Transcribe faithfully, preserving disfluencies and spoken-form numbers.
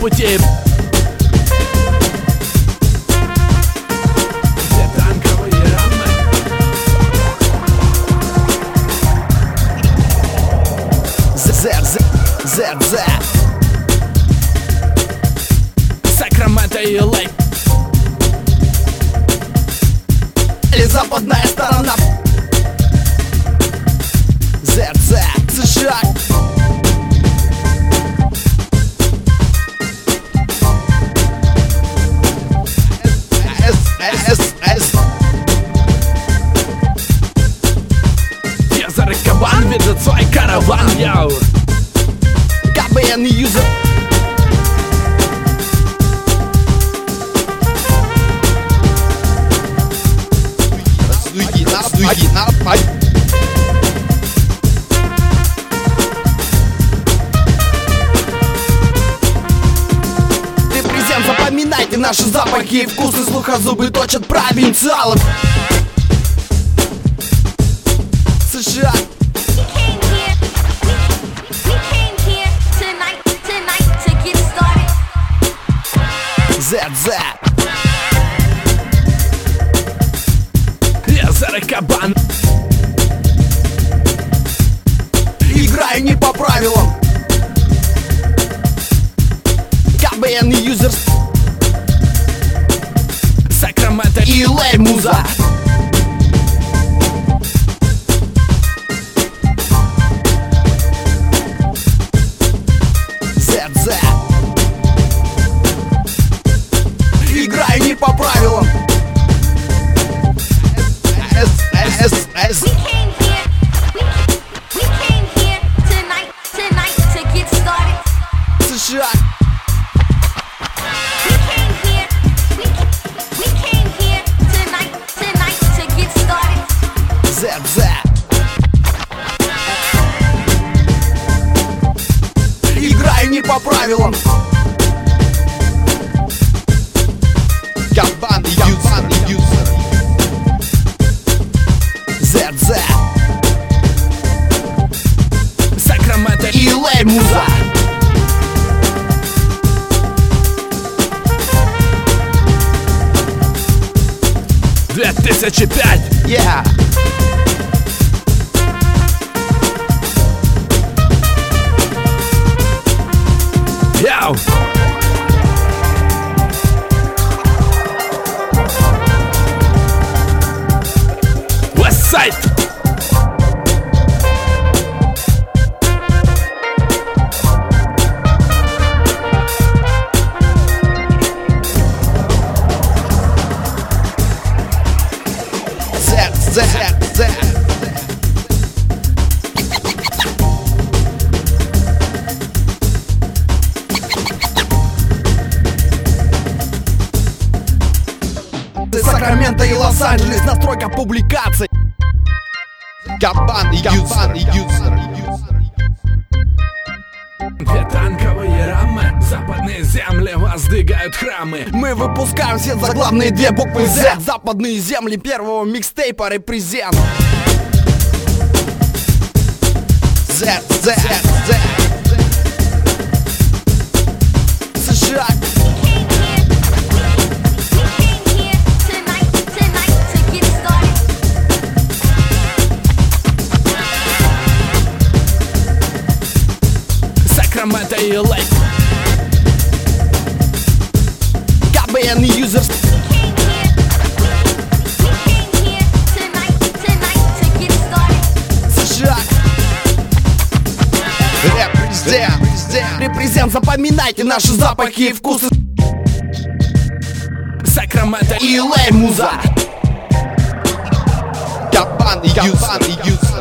пути. Где танковые рамы? ЗЗЗЗ Сакраменто и Лейк. Или западная сторона. ЗЗ США. ССС. Езер и кабан ведут свой караван, йоу. КБН юзер. Стуги, на, стуги, на, пай. Репрезент, запоминайте наши запахи и вкусы. Слуха зубы точат провинциалов. США. ЗЗ. Езер и кабан. Играю не по правилам. КБН юзер. Сакраменто И Лей муза. ЗЗ. Играю не по правилам. ССС. США. ЗЗ. Играю не по правилам. Кабан юзер. ЗЗ. Сакраменто И Лей муза. две тысячи пять. Yeah. Йоу. Westside. ЗЗ. Сакраменто и Лос-Анджелес. Настройка публикаций. Кабан юзер. Где танковые рамы? Западные земли воздвигают храмы. Мы выпускаем все заглавные две буквы Z. Западные земли первого микстейпа репрезент. Z, Z, Z. США. Сакраменто и Лейк. КБН юзер. США. Репрезент. Репрезент, запоминайте наши запахи и вкусы. Сакраменто И Лей муза. Кабан юзер.